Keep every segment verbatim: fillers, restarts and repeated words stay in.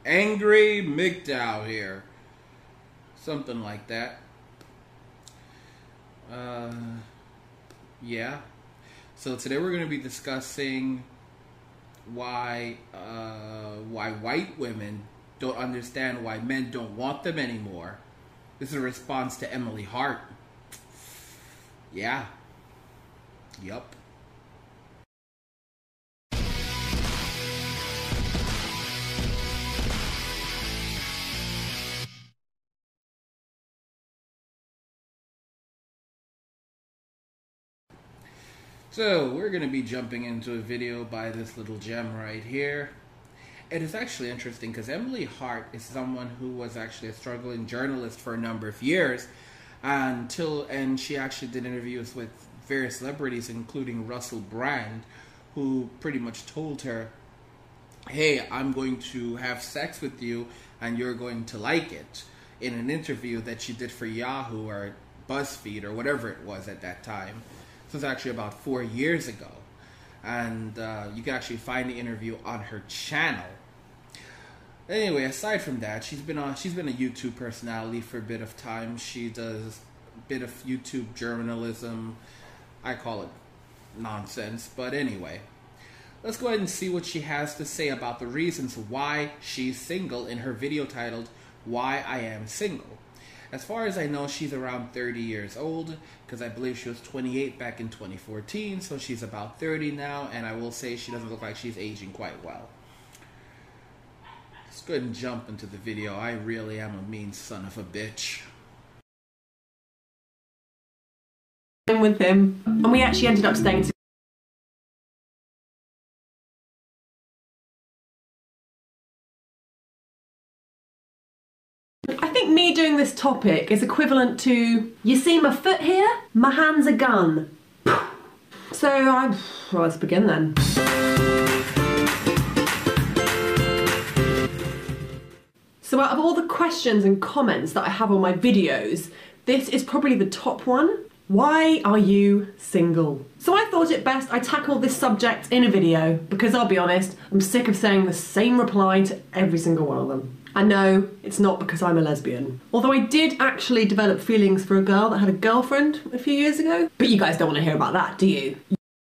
Angry MGTOW here. Something like that. Uh, yeah. So today we're going to be discussing why uh, why white women don't understand why men don't want them anymore. This is a response to Emily Hart. Yeah. Yup. So, we're going to be jumping into a video by this little gem right here. It is actually interesting because Emily Hart is someone who was actually a struggling journalist for a number of years until, and she actually did interviews with various celebrities, including Russell Brand, who pretty much told her, hey, I'm going to have sex with you and you're going to like it, in an interview that she did for Yahoo or BuzzFeed or whatever it was at that time. This was actually about four years ago. And uh, you can actually find the interview on her channel. Anyway, aside from that, she's been on. She's been a YouTube personality for a bit of time. She does a bit of YouTube journalism. I call it nonsense, but anyway. Let's go ahead and see what she has to say about the reasons why she's single in her video titled, Why I Am Single. As far as I know, she's around thirty years old, because I believe she was twenty-eight back in twenty fourteen, so she's about thirty now, and I will say she doesn't look like she's aging quite well. Let's go ahead and jump into the video. I really am a mean son of a bitch. With him, and we actually ended up staying together. I think me doing this topic is equivalent to, you see my foot here? My hand's a gun. So I, well, let's begin then. So out of all the questions and comments that I have on my videos, this is probably the top one. Why are you single? So I thought it best I tackle this subject in a video because I'll be honest, I'm sick of saying the same reply to every single one of them. I know it's not because I'm a lesbian. Although I did actually develop feelings for a girl that had a girlfriend a few years ago. But you guys don't want to hear about that, do you?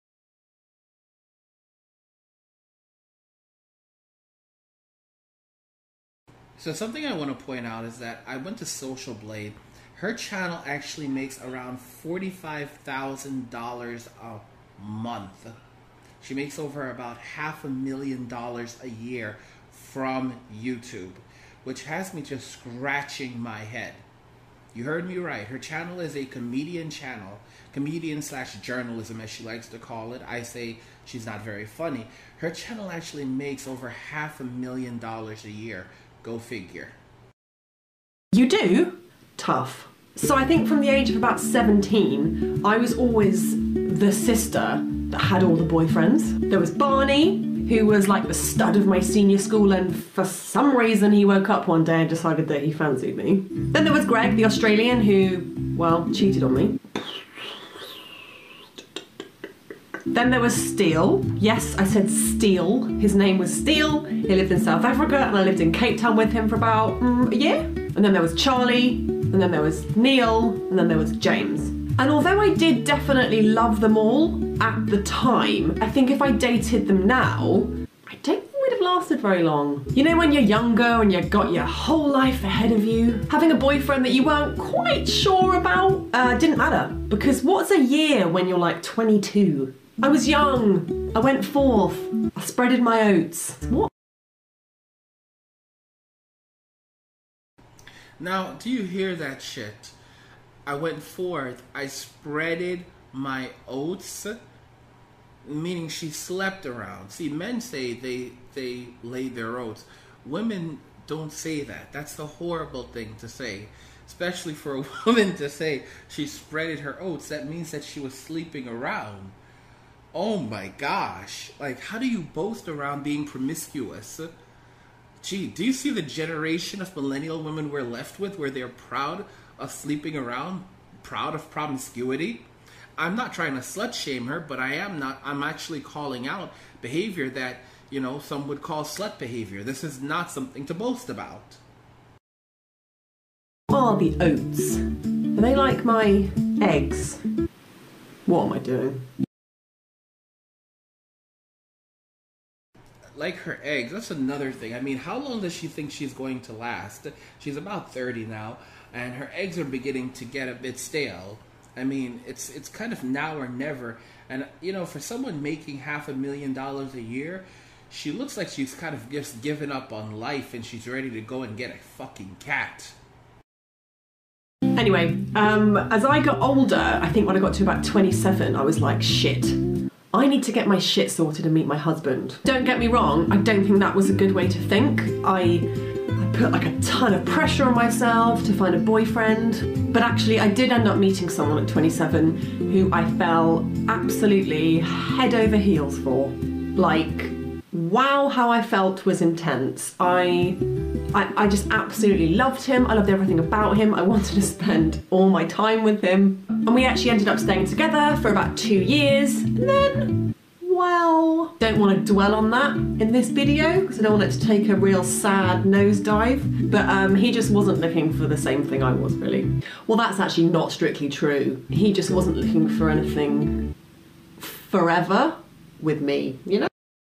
So something I want to point out is that I went to Social Blade. Her channel actually makes around forty-five thousand dollars a month. She makes over about half a million dollars a year from YouTube, which has me just scratching my head. You heard me right. Her channel is a comedian channel, comedian slash journalism as she likes to call it. I say she's not very funny. Her channel actually makes over half a million dollars a year. Go figure. You do? Tough. So I think from the age of about seventeen, I was always the sister that had all the boyfriends. There was Barney, who was like the stud of my senior school, and for some reason he woke up one day and decided that he fancied me. Then there was Greg, the Australian, who, well, cheated on me. Then there was Steele. Yes, I said Steele. His name was Steele. He lived in South Africa, and I lived in Cape Town with him for about mm, a year. And then there was Charlie, and then there was Neil, and then there was James. And although I did definitely love them all at the time, I think if I dated them now, I don't think we'd have lasted very long. You know when you're younger and you've got your whole life ahead of you? Having a boyfriend that you weren't quite sure about uh, didn't matter. Because what's a year when you're like twenty-two? I was young. I went forth. I spreaded my oats. What? Now, do you hear that shit? I went forth, I spreaded my oats, meaning she slept around. See, men say they they laid their oats. Women don't say that. That's the horrible thing to say. Especially for a woman to say she spreaded her oats. That means that she was sleeping around. Oh my gosh. Like, how do you boast around being promiscuous? Gee, do you see the generation of millennial women we're left with where they're proud of sleeping around, proud of promiscuity? I'm not trying to slut shame her, but I am not, I'm actually calling out behavior that you know, some would call slut behavior. This is not something to boast about. Are the oats? Are they like my eggs? What am I doing? Like her eggs, that's another thing. I mean, how long does she think she's going to last? She's about thirty now, and her eggs are beginning to get a bit stale. I mean, it's it's kind of now or never. And, you know, for someone making half a million dollars a year, she looks like she's kind of just given up on life and she's ready to go and get a fucking cat. Anyway, um, as I got older, I think when I got to about twenty-seven, I was like, shit, I need to get my shit sorted and meet my husband. Don't get me wrong, I don't think that was a good way to think. I, I put like a ton of pressure on myself to find a boyfriend. But actually, I did end up meeting someone at twenty-seven who I fell absolutely head over heels for. Like, wow, how I felt was intense. I, I, I just absolutely loved him. I loved everything about him. I wanted to spend all my time with him. And we actually ended up staying together for about two years. And then, well, don't want to dwell on that in this video because I don't want it to take a real sad nosedive. But um, he just wasn't looking for the same thing I was, really. Well, that's actually not strictly true. He just wasn't looking for anything forever with me, you know?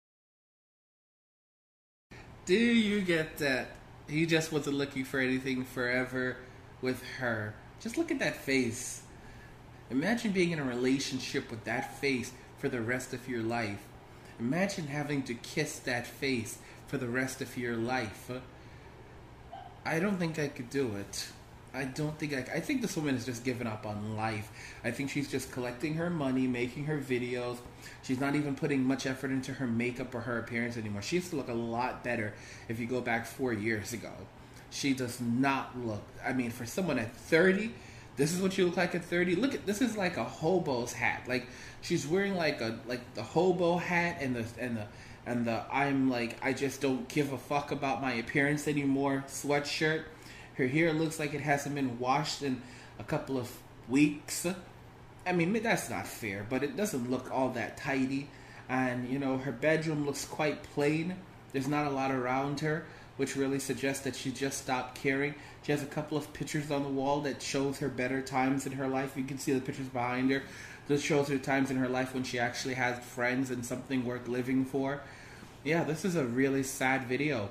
Do you get that? He just wasn't looking for anything forever with her. Just look at that face. Imagine being in a relationship with that face for the rest of your life. Imagine having to kiss that face for the rest of your life. I don't think I could do it. I don't think I I think this woman has just given up on life. I think she's just collecting her money, making her videos. She's not even putting much effort into her makeup or her appearance anymore. She used to look a lot better if you go back four years ago. She does not look, I mean, for someone at thirty, this is what you look like at thirty. Look at, this is like a hobo's hat. Like, she's wearing like a, like the hobo hat and the, and the, and the, I'm like, I just don't give a fuck about my appearance anymore sweatshirt. Her hair looks like it hasn't been washed in a couple of weeks. I mean, that's not fair, but it doesn't look all that tidy. And, you know, her bedroom looks quite plain. There's not a lot around her, which really suggests that she just stopped caring. She has a couple of pictures on the wall that shows her better times in her life. You can see the pictures behind her. This shows her times in her life when she actually has friends and something worth living for. Yeah, this is a really sad video.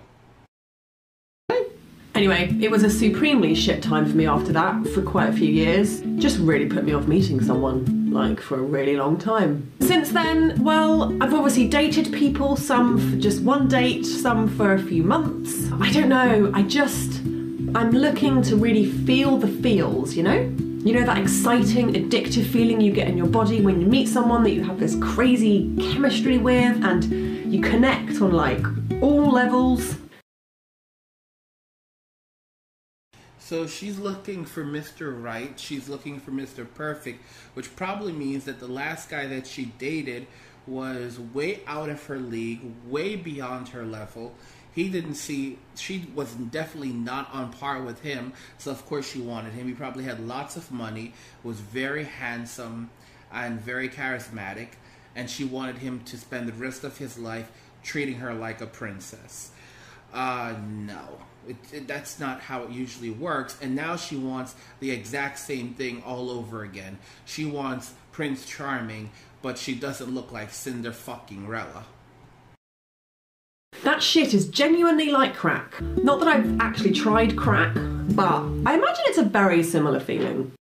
Anyway, it was a supremely shit time for me after that for quite a few years. Just really put me off meeting someone, like, for a really long time. Since then, well, I've obviously dated people, some for just one date, some for a few months. I don't know, I just, I'm looking to really feel the feels, you know? You know that exciting, addictive feeling you get in your body when you meet someone that you have this crazy chemistry with and you connect on, like, all levels? So she's looking for Mister Right, she's looking for Mister Perfect, which probably means that the last guy that she dated was way out of her league, way beyond her level. He didn't see, she was definitely not on par with him, so of course she wanted him. He probably had lots of money, was very handsome and very charismatic, and she wanted him to spend the rest of his life treating her like a princess. Uh, no. It, it, that's not how it usually works, and now she wants the exact same thing all over again. She wants Prince Charming, but she doesn't look like Cinder fucking Rella. That shit is genuinely like crack. Not that I've actually tried crack, but I imagine it's a very similar feeling.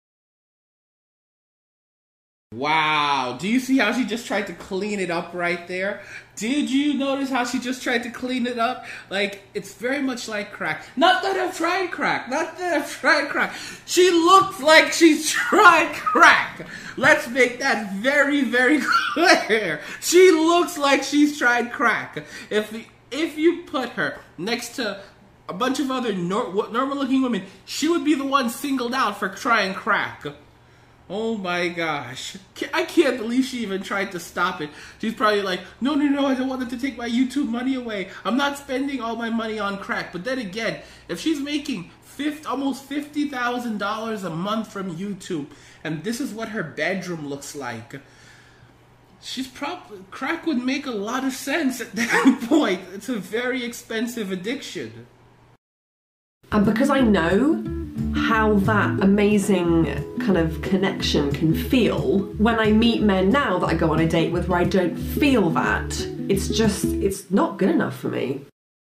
Wow, do you see how she just tried to clean it up right there? Did you notice how she just tried to clean it up? Like, it's very much like crack. Not that I've tried crack, not that I've tried crack. She looks like she's tried crack. Let's make that very, very clear. She looks like she's tried crack. If, if you put her next to a bunch of other nor normal-looking women, she would be the one singled out for trying crack. Oh my gosh. I can't believe she even tried to stop it. She's probably like, no, no, no, I don't want them to take my YouTube money away. I'm not spending all my money on crack. But then again, if she's making fifty, almost fifty thousand dollars a month from YouTube, and this is what her bedroom looks like, She's probably, crack would make a lot of sense at that point. It's a very expensive addiction. And because I know how that amazing kind of connection can feel, when I meet men now that I go on a date with where I don't feel that, it's just, it's not good enough for me.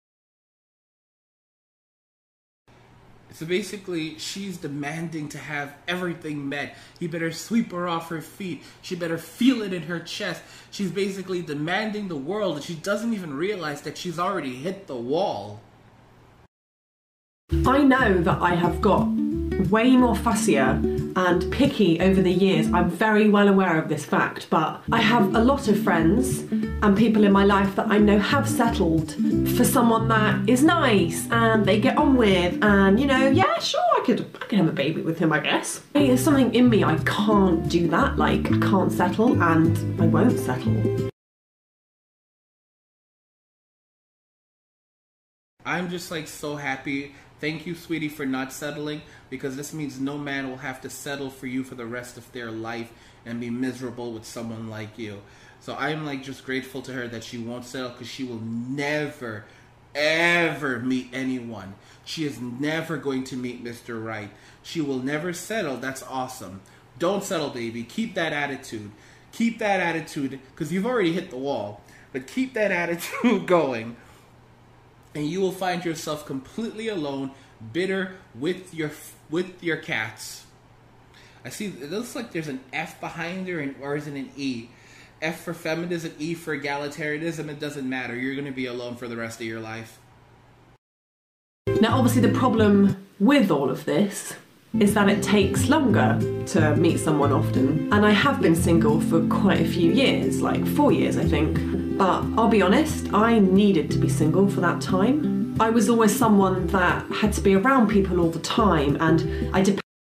So basically, she's demanding to have everything met. He better sweep her off her feet. She better feel it in her chest. She's basically demanding the world, and she doesn't even realize that she's already hit the wall. I know that I have got way more fussier and picky over the years. I'm very well aware of this fact, but I have a lot of friends and people in my life that I know have settled for someone that is nice and they get on with, and you know, yeah, sure, I could I could have a baby with him, I guess. There's something in me, I can't do that, like I can't settle and I won't settle. I'm just like so happy. Thank you, sweetie, for not settling, because this means no man will have to settle for you for the rest of their life and be miserable with someone like you. So I'm like just grateful to her that she won't settle, because she will never, ever meet anyone. She is never going to meet Mister Right. She will never settle. That's awesome. Don't settle, baby. Keep that attitude. Keep that attitude, because you've already hit the wall. But keep that attitude going. And you will find yourself completely alone, bitter with your with your cats. I see it looks like there's an F behind her, and or is it an E? F for feminism, E for egalitarianism. It doesn't matter. You're going to be alone for the rest of your life. Now, obviously, the problem with all of this is that it takes longer to meet someone often. And I have been single for quite a few years, like four years, I think. But I'll be honest, I needed to be single for that time. I was always someone that had to be around people all the time, and I depended.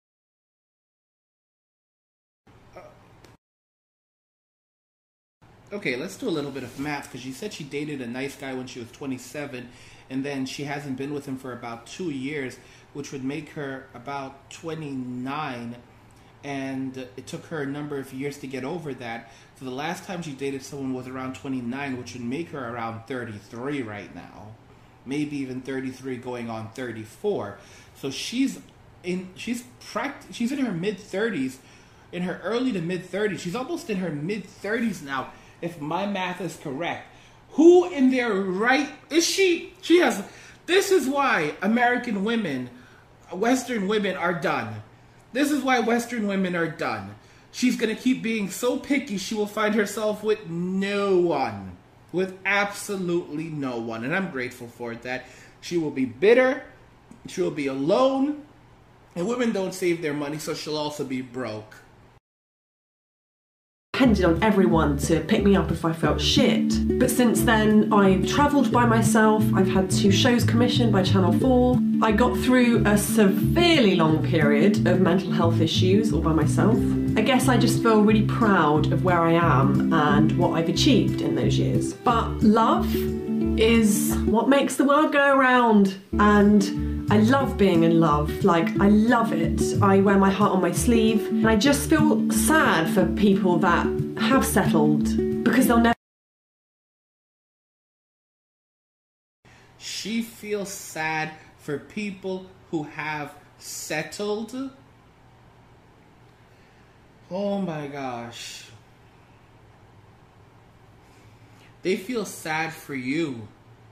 Okay, let's do a little bit of math, because she said she dated a nice guy when she was twenty-seven, and then she hasn't been with him for about two years, which would make her about twenty-nine, and it took her a number of years to get over that. So the last time she dated someone was around twenty-nine, which would make her around thirty-three right now. Maybe even thirty-three going on thirty-four. So she's in she's pract- she's in her mid-thirties, in her early to mid-thirties. She's almost in her mid-thirties now, if my math is correct. Who in their right is she? She has. This is why American women, Western women are done. This is why Western women are done. She's going to keep being so picky, she will find herself with no one. With absolutely no one. And I'm grateful for that. She will be bitter. She will be alone. And women don't save their money, so she'll also be broke. Depended on everyone to pick me up if I felt shit. But since then, I've travelled by myself, I've had two shows commissioned by Channel four. I got through a severely long period of mental health issues all by myself. I guess I just feel really proud of where I am and what I've achieved in those years. But love is what makes the world go around, and I love being in love. Like, I love it. I wear my heart on my sleeve, and I just feel sad for people that have settled, because they'll never. She feels sad for people who have settled. Oh my gosh. They feel sad for you.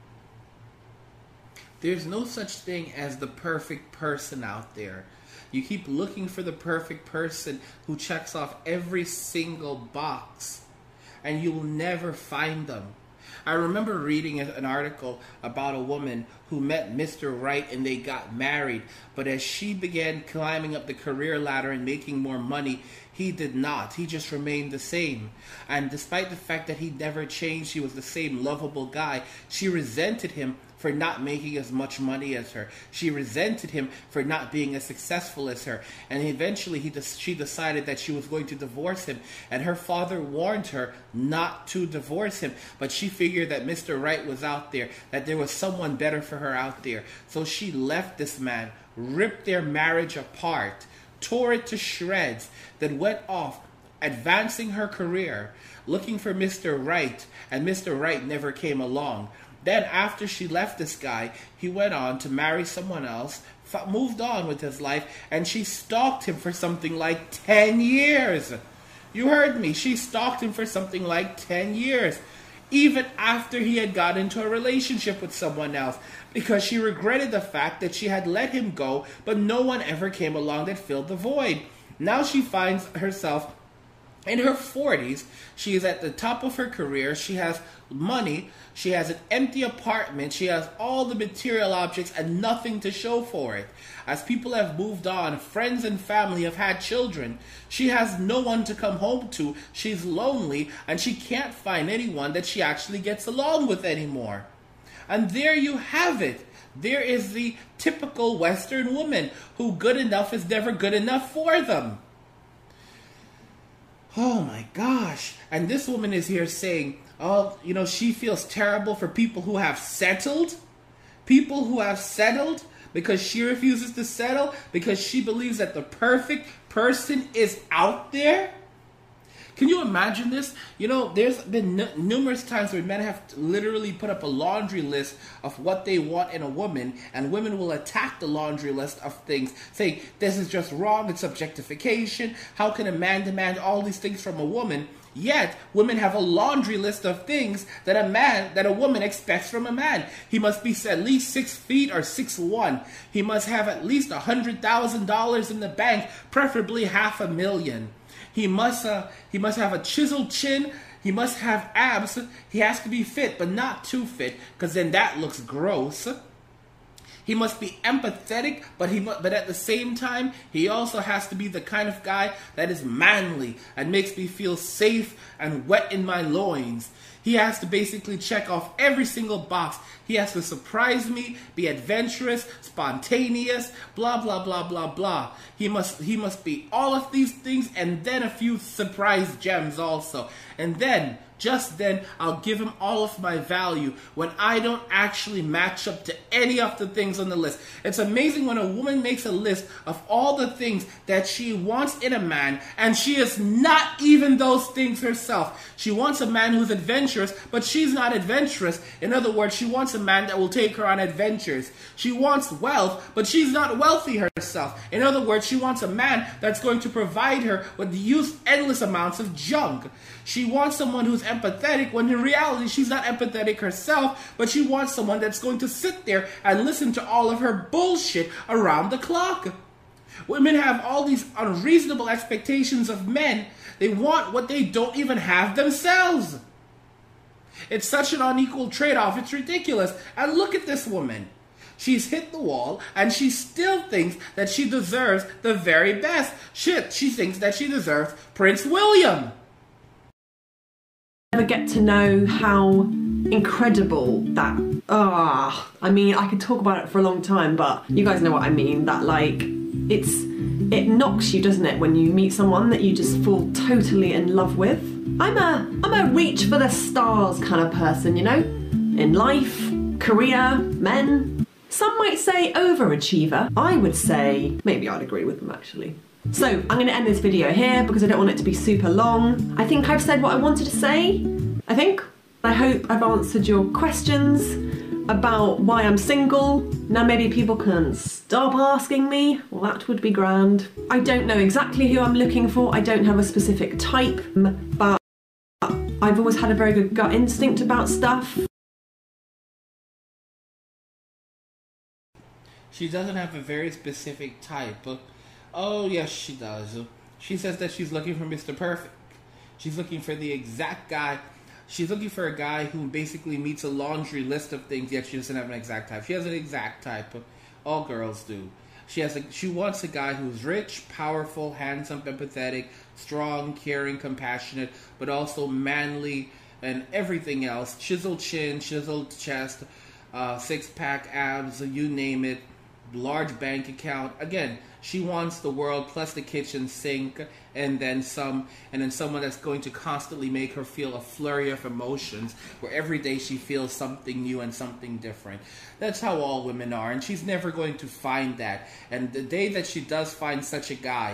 There's no such thing as the perfect person out there. You keep looking for the perfect person who checks off every single box, and you will never find them. I remember reading an article about a woman who met Mister Right and they got married, but as she began climbing up the career ladder and making more money, he did not. He just remained the same. And despite the fact that he never changed, he was the same lovable guy, she resented him for not making as much money as her. She resented him for not being as successful as her. And eventually he des- she decided that she was going to divorce him. And her father warned her not to divorce him. But she figured that Mister Right was out there, that there was someone better for her out there. So she left this man, ripped their marriage apart, tore it to shreds, then went off advancing her career, looking for Mister Right, and Mister Right never came along. Then after she left this guy, he went on to marry someone else, f- moved on with his life, and she stalked him for something like ten years. You heard me. She stalked him for something like ten years. Even after he had got into a relationship with someone else, because she regretted the fact that she had let him go, but no one ever came along that filled the void. Now she finds herself in her forties. She is at the top of her career. She has money. She has an empty apartment. She has all the material objects and nothing to show for it. As people have moved on, friends and family have had children. She has no one to come home to. She's lonely, and she can't find anyone that she actually gets along with anymore. And there you have it. There is the typical Western woman who good enough is never good enough for them. Oh my gosh. And this woman is here saying, oh, you know, she feels terrible for people who have settled. People who have settled because she refuses to settle because she believes that the perfect person is out there. Can you imagine this? You know, there's been n- numerous times where men have literally put up a laundry list of what they want in a woman, and women will attack the laundry list of things, saying, this is just wrong, it's objectification, how can a man demand all these things from a woman? Yet, women have a laundry list of things that a man, that a woman expects from a man. He must be at least six feet or six one. He must have at least one hundred thousand dollars in the bank, preferably half a million. He must uh, he must have a chiseled chin. He must have abs. He has to be fit, but not too fit, because then that looks gross. He must be empathetic, but he mu- but at the same time, he also has to be the kind of guy that is manly and makes me feel safe and wet in my loins. He has to basically check off every single box. He has to surprise me, be adventurous, spontaneous, blah, blah, blah, blah, blah. He must he must be all of these things and then a few surprise gems also. And then, just then, I'll give him all of my value when I don't actually match up to any of the things on the list. It's amazing when a woman makes a list of all the things that she wants in a man, and she is not even those things herself. She wants a man who's adventurous, but she's not adventurous. In other words, she wants a man that will take her on adventures. She wants wealth, but she's not wealthy herself. In other words, she wants a man that's going to provide her with use endless amounts of junk. She wants someone who's empathetic, when in reality she's not empathetic herself, but she wants someone that's going to sit there and listen to all of her bullshit around the clock. Women have all these unreasonable expectations of men. They want what they don't even have themselves. It's such an unequal trade-off, it's ridiculous. And look at this woman. She's hit the wall, and she still thinks that she deserves the very best. Shit, she thinks that she deserves Prince William. Never get to know how incredible that ah I mean, I could talk about it for a long time, but you guys know what I mean, that like it's it knocks you, doesn't it, when you meet someone that you just fall totally in love with. I'm a I'm a reach for the stars kind of person, you know, in life, career, men. Some might say overachiever. I would say maybe I'd agree with them actually. So I'm going to end this video here because I don't want it to be super long. I think I've said what I wanted to say. I think. I hope I've answered your questions about why I'm single. Now maybe people can stop asking me. Well, that would be grand. I don't know exactly who I'm looking for. I don't have a specific type, but I've always had a very good gut instinct about stuff. She doesn't have a very specific type. Oh, yes, she does. She says that she's looking for Mister Perfect. She's looking for the exact guy. She's looking for a guy who basically meets a laundry list of things, yet she doesn't have an exact type. She has an exact type. All girls do. She has a, she wants a guy who's rich, powerful, handsome, empathetic, strong, caring, compassionate, but also manly and everything else. Chiseled chin, chiseled chest, uh, six-pack abs, you name it. Large bank account. Again, she wants the world plus the kitchen sink, and then some, and then someone that's going to constantly make her feel a flurry of emotions, where every day she feels something new and something different. That's how all women are, and she's never going to find that. And the day that she does find such a guy,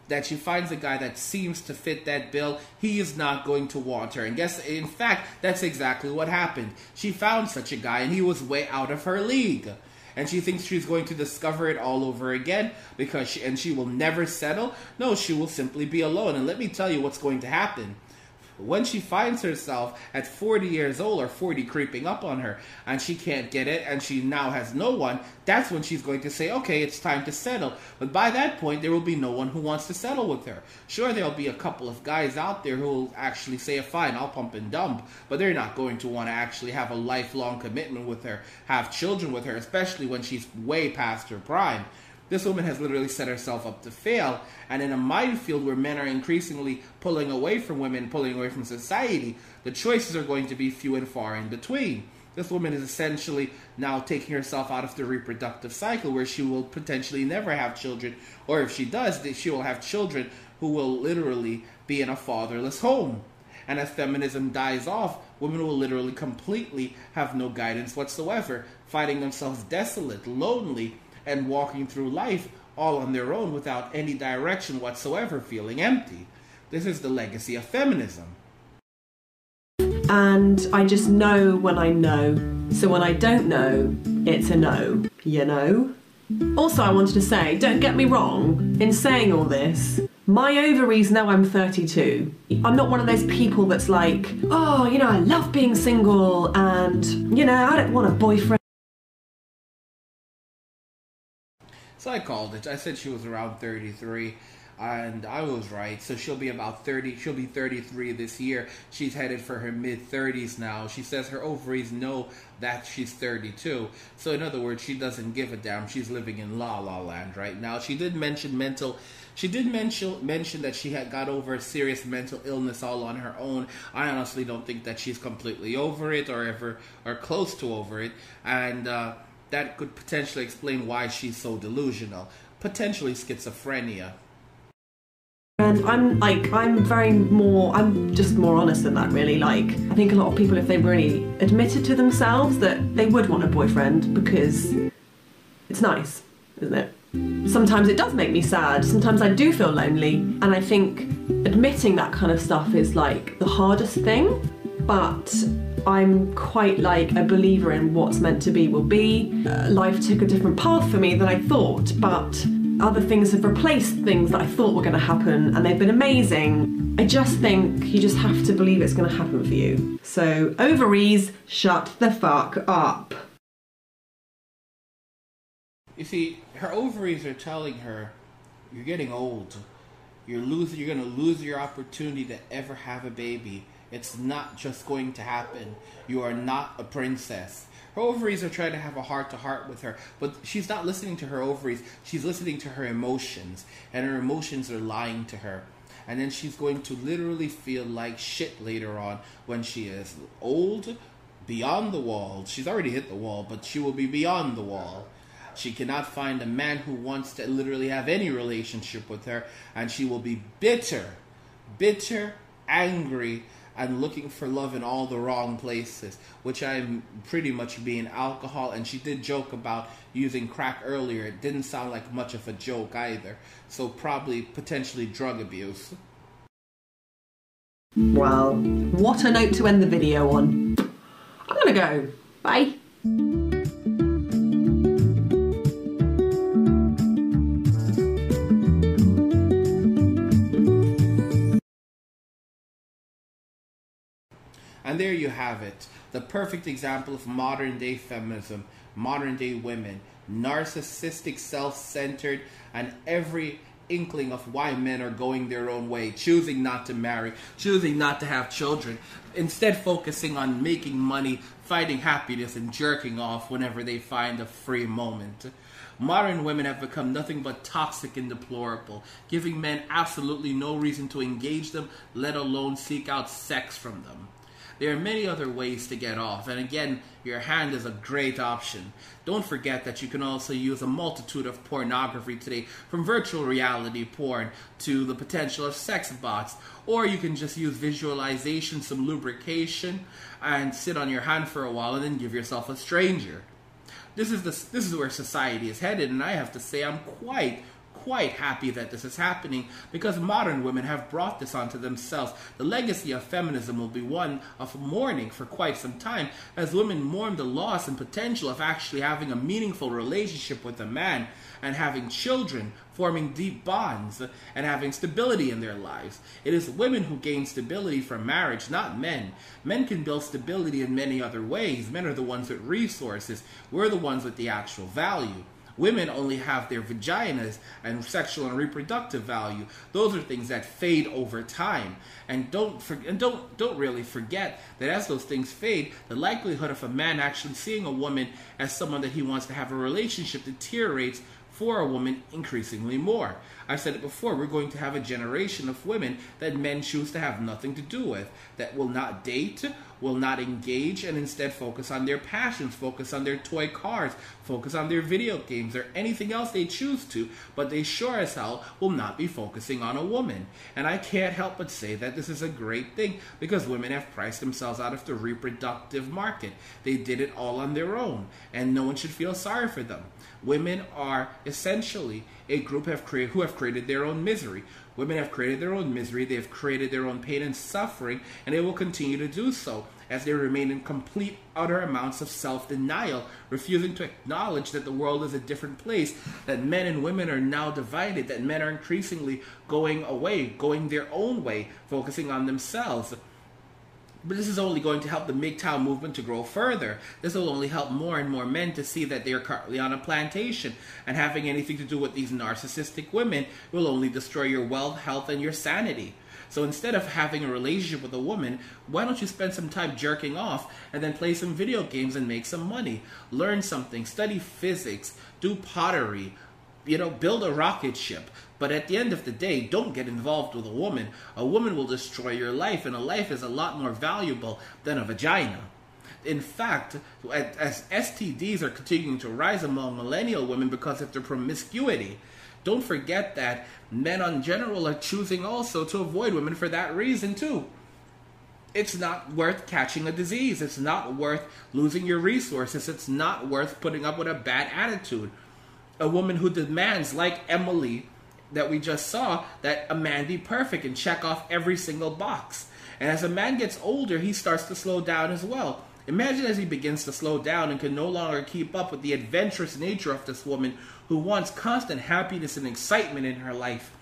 that she finds a guy that seems to fit that bill, he is not going to want her. And guess, in fact, that's exactly what happened. She found such a guy, and he was way out of her league. And she thinks she's going to discover it all over again, because she, and she will never settle. No, she will simply be alone. And let me tell you what's going to happen. When she finds herself at forty years old, or forty creeping up on her, and she can't get it, and she now has no one, that's when she's going to say, okay, it's time to settle. But by that point, there will be no one who wants to settle with her. Sure, there'll be a couple of guys out there who will actually say, fine, I'll pump and dump, but they're not going to want to actually have a lifelong commitment with her, have children with her, especially when she's way past her prime. This woman has literally set herself up to fail, and in a minefield where men are increasingly pulling away from women, pulling away from society, the choices are going to be few and far in between. This woman is essentially now taking herself out of the reproductive cycle, where she will potentially never have children, or if she does, she will have children who will literally be in a fatherless home. And as feminism dies off, women will literally completely have no guidance whatsoever, finding themselves desolate, lonely, and walking through life all on their own without any direction whatsoever, feeling empty. This is the legacy of feminism. And I just know when I know. So when I don't know, it's a no, you know? Also, I wanted to say, don't get me wrong, in saying all this, my ovaries now I'm thirty-two. I'm not one of those people that's like, oh, you know, I love being single and, you know, I don't want a boyfriend. So I called it. I said she was around thirty-three, and I was right. So she'll be about thirty. She'll be thirty-three this year. She's headed for her mid-thirties now. She says her ovaries know that she's thirty-two. So in other words, she doesn't give a damn. She's living in la la land right now. She did mention mental. She did mention mention that she had got over a serious mental illness all on her own. I honestly don't think that she's completely over it, or ever, or close to over it, and. uh That could potentially explain why she's so delusional. Potentially schizophrenia. And I'm like, I'm very more, I'm just more honest than that, really. Like, I think a lot of people, if they really admitted to themselves that they would want a boyfriend, because it's nice, isn't it? Sometimes it does make me sad. Sometimes I do feel lonely. And I think admitting that kind of stuff is like the hardest thing. But I'm quite like a believer in what's meant to be will be. Uh, life took a different path for me than I thought, but other things have replaced things that I thought were going to happen, and they've been amazing. I just think you just have to believe it's going to happen for you. So, ovaries, shut the fuck up. You see, her ovaries are telling her, you're getting old. You're losing. You're going to lose your opportunity to ever have a baby. It's not just going to happen. You are not a princess. Her ovaries are trying to have a heart-to-heart with her, but she's not listening to her ovaries. She's listening to her emotions, and her emotions are lying to her. And then she's going to literally feel like shit later on when she is old, beyond the wall. She's already hit the wall, but she will be beyond the wall. She cannot find a man who wants to literally have any relationship with her, and she will be bitter, bitter, angry, and looking for love in all the wrong places, which I'm pretty much being alcohol. And she did joke about using crack earlier. It didn't sound like much of a joke either. So probably potentially drug abuse. Well, what a note to end the video on. I'm gonna go. Bye. And there you have it, the perfect example of modern day feminism, modern day women, narcissistic, self-centered, and every inkling of why men are going their own way, choosing not to marry, choosing not to have children, instead focusing on making money, finding happiness, and jerking off whenever they find a free moment. Modern women have become nothing but toxic and deplorable, giving men absolutely no reason to engage them, let alone seek out sex from them. There are many other ways to get off, and again, your hand is a great option. Don't forget that you can also use a multitude of pornography today, from virtual reality porn to the potential of sex bots, or you can just use visualization, some lubrication, and sit on your hand for a while and then give yourself a stranger. This is the, this is where society is headed, and I have to say I'm quite, quite happy that this is happening because modern women have brought this onto themselves. The legacy of feminism will be one of mourning for quite some time as women mourn the loss and potential of actually having a meaningful relationship with a man and having children, forming deep bonds, and having stability in their lives. It is women who gain stability from marriage, not men. Men can build stability in many other ways. Men are the ones with resources. We're the ones with the actual value. Women only have their vaginas and sexual and reproductive value. Those are things that fade over time. And don't for, and don't don't really forget that as those things fade, the likelihood of a man actually seeing a woman as someone that he wants to have a relationship deteriorates for a woman increasingly more. I've said it before, we're going to have a generation of women that men choose to have nothing to do with, that will not date, will not engage, and instead focus on their passions, focus on their toy cars, focus on their video games, or anything else they choose to, but they sure as hell will not be focusing on a woman. And I can't help but say that this is a great thing, because women have priced themselves out of the reproductive market. They did it all on their own, and no one should feel sorry for them. Women are essentially a group have created, who have created their own misery. Women have created their own misery, they have created their own pain and suffering, and they will continue to do so as they remain in complete, utter amounts of self-denial, refusing to acknowledge that the world is a different place, that men and women are now divided, that men are increasingly going away, going their own way, focusing on themselves. But this is only going to help the M G T O W movement to grow further. This will only help more and more men to see that they are currently on a plantation, and having anything to do with these narcissistic women will only destroy your wealth, health, and your sanity. So instead of having a relationship with a woman, why don't you spend some time jerking off and then play some video games and make some money? Learn something, study physics, do pottery, you know, build a rocket ship. But at the end of the day, don't get involved with a woman. A woman will destroy your life, and a life is a lot more valuable than a vagina. In fact, as S T Ds are continuing to rise among millennial women because of their promiscuity, don't forget that men in general are choosing also to avoid women for that reason too. It's not worth catching a disease. It's not worth losing your resources. It's not worth putting up with a bad attitude. A woman who demands, like Emily, that we just saw, that a man be perfect and check off every single box. And as a man gets older, he starts to slow down as well. Imagine as he begins to slow down and can no longer keep up with the adventurous nature of this woman who wants constant happiness and excitement in her life.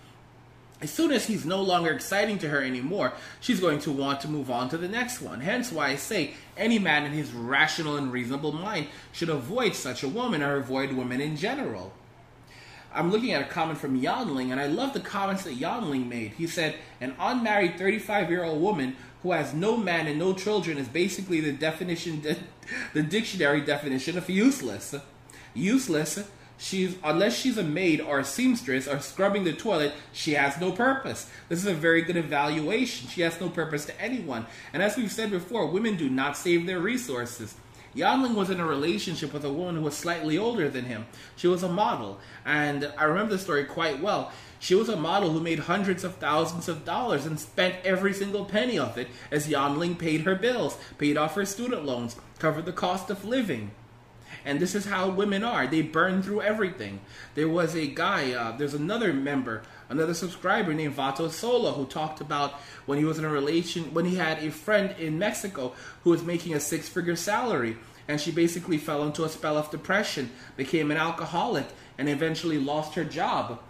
As soon as he's no longer exciting to her anymore, she's going to want to move on to the next one. Hence why I say any man in his rational and reasonable mind should avoid such a woman, or avoid women in general. I'm looking at a comment from Yanling, and I love the comments that Yanling made. He said, an unmarried thirty-five-year-old woman who has no man and no children is basically the definition, the dictionary definition of useless. Useless, she's unless she's a maid or a seamstress or scrubbing the toilet, she has no purpose. This is a very good evaluation. She has no purpose to anyone. And as we've said before, women do not save their resources. Yanling was in a relationship with a woman who was slightly older than him. She was a model, and I remember the story quite well. She was a model who made hundreds of thousands of dollars and spent every single penny of it as Yanling paid her bills, paid off her student loans, covered the cost of living. And this is how women are. They burn through everything. There was a guy, uh, there's another member, another subscriber named Vato Solo, who talked about when he was in a relation, when he had a friend in Mexico who was making a six-figure salary, and she basically fell into a spell of depression, became an alcoholic, and eventually lost her job.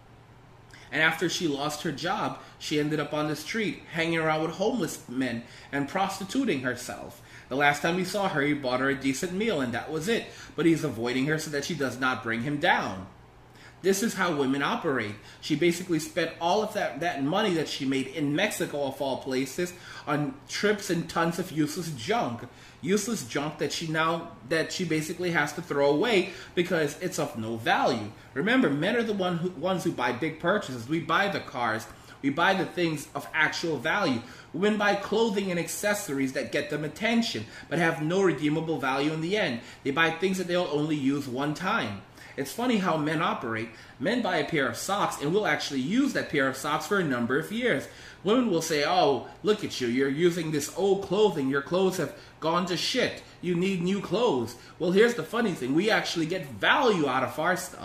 And after she lost her job, she ended up on the street, hanging around with homeless men and prostituting herself. The last time he saw her, he bought her a decent meal, and that was it. But he's avoiding her so that she does not bring him down. This is how women operate. She basically spent all of that, that money that she made in Mexico, of all places, on trips and tons of useless junk. Useless junk that she now, that she basically has to throw away because it's of no value. Remember, men are the one who, ones who buy big purchases. We buy the cars. We buy the things of actual value. Women buy clothing and accessories that get them attention, but have no redeemable value in the end. They buy things that they'll only use one time. It's funny how men operate. Men buy a pair of socks and will actually use that pair of socks for a number of years. Women will say, oh, look at you, you're using this old clothing, your clothes have gone to shit, you need new clothes. Well, here's the funny thing, we actually get value out of our stuff.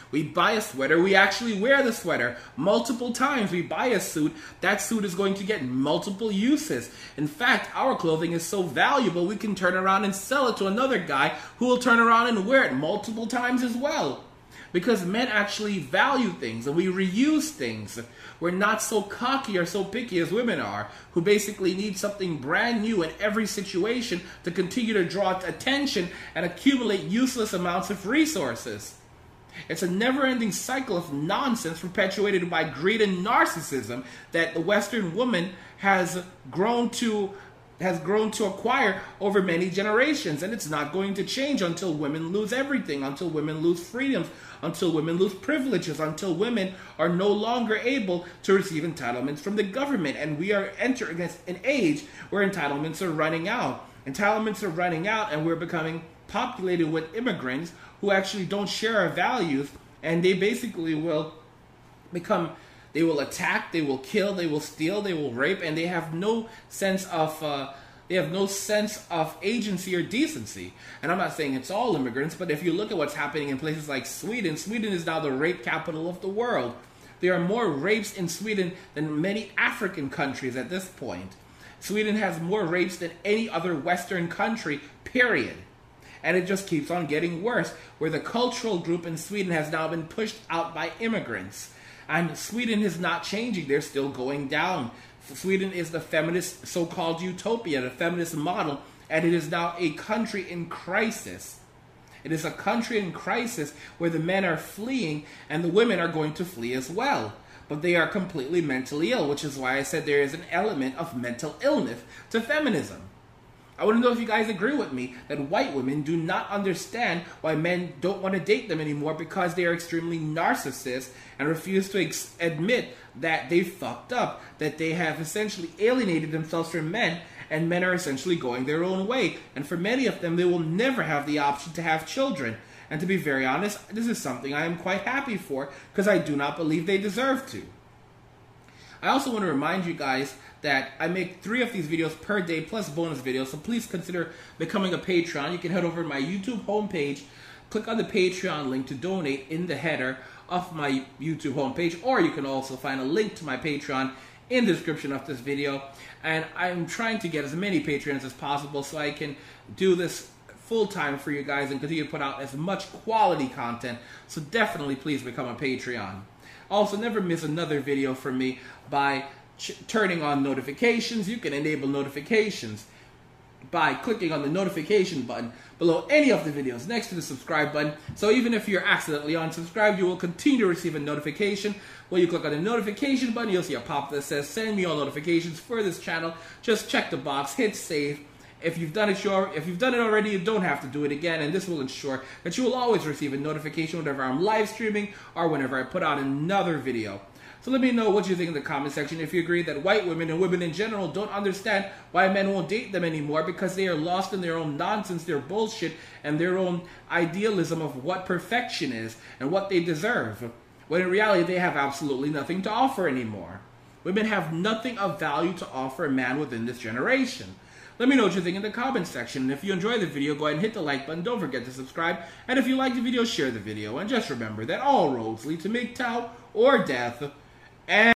We buy a sweater, we actually wear the sweater multiple times. We buy a suit, that suit is going to get multiple uses. In fact, our clothing is so valuable, we can turn around and sell it to another guy who will turn around and wear it multiple times as well. Because men actually value things and we reuse things. We're not so cocky or so picky as women are, who basically need something brand new in every situation to continue to draw attention and accumulate useless amounts of resources. It's a never-ending cycle of nonsense perpetuated by greed and narcissism that the Western woman has grown to has grown to acquire over many generations, and it's not going to change until women lose everything, until women lose freedoms, until women lose privileges, until women are no longer able to receive entitlements from the government. And we are entering an age where entitlements are running out. Entitlements are running out, and we're becoming populated with immigrants who actually don't share our values, and they basically will become They will attack, they will kill, they will steal, they will rape, and they have no sense of uh, they have no sense of agency or decency. And I'm not saying it's all immigrants, but if you look at what's happening in places like Sweden, Sweden is now the rape capital of the world. There are more rapes in Sweden than many African countries at this point. Sweden has more rapes than any other Western country, period. And it just keeps on getting worse, where the cultural group in Sweden has now been pushed out by immigrants. And Sweden is not changing. They're still going down. Sweden is the feminist so-called utopia, the feminist model, and it is now a country in crisis. It is a country in crisis where the men are fleeing and the women are going to flee as well. But they are completely mentally ill, which is why I said there is an element of mental illness to feminism. I want to know if you guys agree with me that white women do not understand why men don't want to date them anymore, because they are extremely narcissists and refuse to ex- admit that they fucked up, that they have essentially alienated themselves from men, and men are essentially going their own way. And for many of them, they will never have the option to have children. And to be very honest, this is something I am quite happy for, because I do not believe they deserve to. I also want to remind you guys that I make three of these videos per day plus bonus videos, so please consider becoming a Patreon. You can head over to my YouTube homepage, click on the Patreon link to donate in the header of my YouTube homepage, or you can also find a link to my Patreon in the description of this video. And I'm trying to get as many Patreons as possible so I can do this full-time for you guys and continue to put out as much quality content, so definitely please become a Patreon. Also, never miss another video from me by ch- turning on notifications. You can enable notifications by clicking on the notification button below any of the videos next to the subscribe button. So even if you're accidentally unsubscribed, you will continue to receive a notification. When you click on the notification button, you'll see a pop that says send me all notifications for this channel. Just check the box, hit save. If you've done it sure, if you've done it already, you don't have to do it again, and this will ensure that you will always receive a notification whenever I'm live streaming or whenever I put out another video. So let me know what you think in the comment section. If you agree that white women and women in general don't understand why men won't date them anymore because they are lost in their own nonsense, their bullshit, and their own idealism of what perfection is and what they deserve, when in reality they have absolutely nothing to offer anymore. Women have nothing of value to offer a man within this generation. Let me know what you think in the comments section. And if you enjoyed the video, go ahead and hit the like button. Don't forget to subscribe. And if you like the video, share the video. And just remember that all roads lead to M G T O W or death. And